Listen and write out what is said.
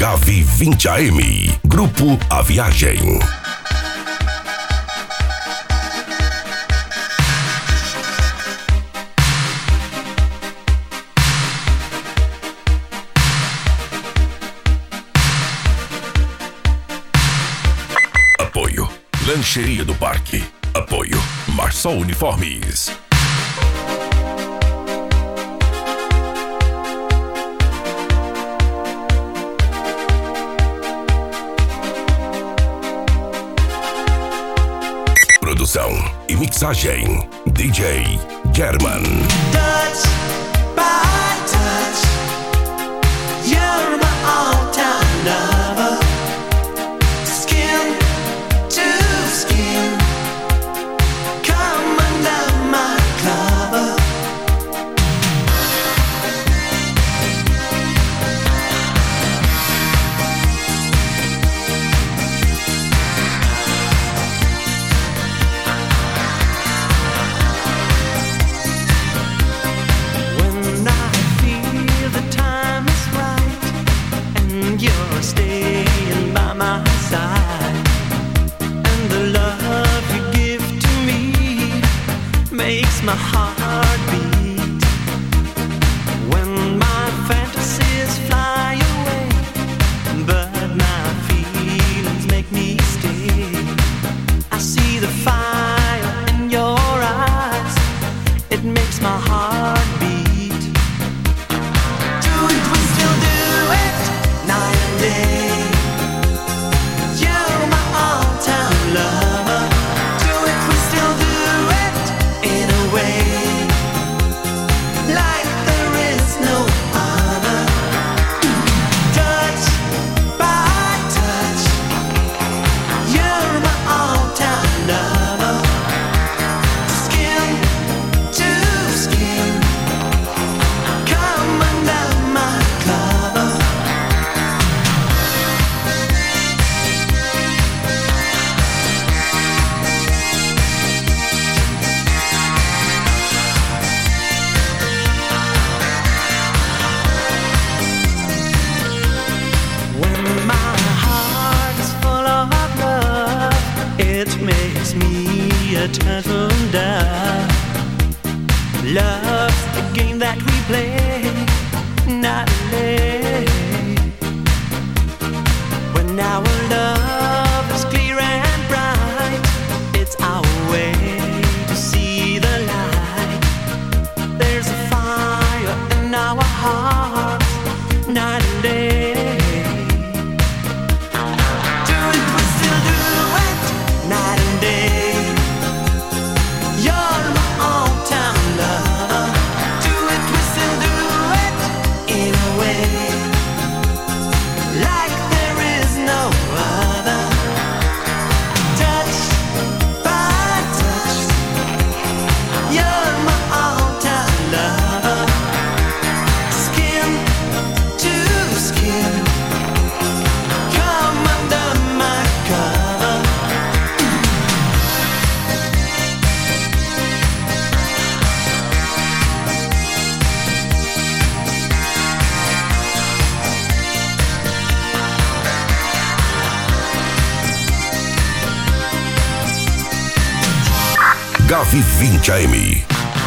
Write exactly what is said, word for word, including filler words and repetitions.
Gavi vinte A M. Grupo A Viagem. Apoio Lancheria do Parque. Apoio Marsol Uniformes. Produção e mixagem D J German. Touch by touch, you're my all-time lover. Skin to skin, come under my cover. When I feel the time is right and you're staying by my side, and the love you give to me makes my heart beat. When my fantasies fly away, but my feelings make me stay, I see the fire in your eyes, it makes my heart beat. Do it, we still do it, night and day. You're my all-time lover. Do it, we still do it, in a way, like there is no other. Touch by touch, you're my all-time lover. Skin to skin, come under my cover. When my heart is full of love, it makes me a turtle dove. Love's the game that we play, not play. When our love is clear and bright, it's our way to see the light. There's a fire in our hearts, night and day. Do it, we still do it, night and day. You're my all-time lover. Do it, we still do it, in a way, like there is no other. Touch by touch, you're my all-time lover. Skin to skin, come under my cover. Gavi vinte A M.